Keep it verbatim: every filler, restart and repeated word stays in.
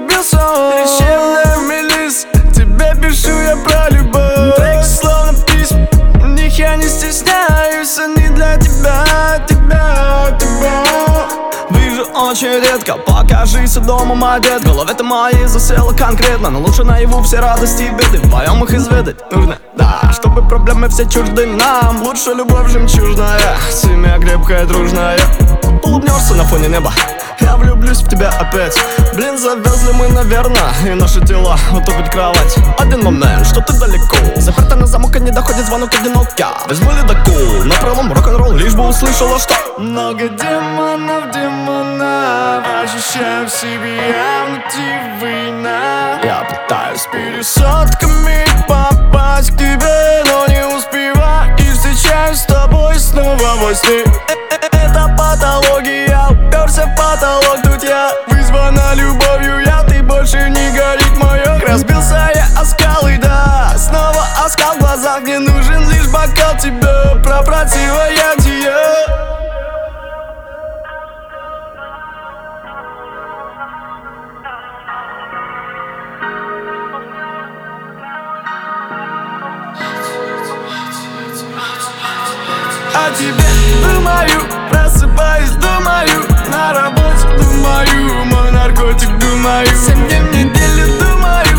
влюбился он. Трещевная лист, тебе пишу я про любовь. Треки словно письма, в них я не стесняюсь. Они для тебя, тебя, тебя. Вижу очень редко, покажись дома, одет. В голове-то моей засела конкретно, но лучше наяву все радости и беды. Вдвоем их изведать нужно, да, чтобы проблемы все чужды нам. Лучше любовь жемчужная, семья крепкая, дружная. Улыбнешься на фоне неба, я влюблюсь в тебя опять. Блин, завязли мы, наверное, и наши тела утопить кровать. Один момент, что ты далеко, заперта на замок и не доходит звонок одиноко. Возьму ледокол, на пролом рок-н-ролл, лишь бы услышала, что много демонов, демонов, ощущаю в себе я внутри война. Я пытаюсь пересадками попасть к тебе, но не успеваю и встречаюсь с тобой снова во сне. Это патология, уперся в потолок, тут я вызвана любовью, я, ты больше не горит моё. Разбился я о скалы, да, снова оскал в глазах, мне нужен лишь бокал тебя про противоядие. О тебе думаю, просыпаюсь, думаю, на работе думаю, мой наркотик думаю, семь дней в неделю думаю.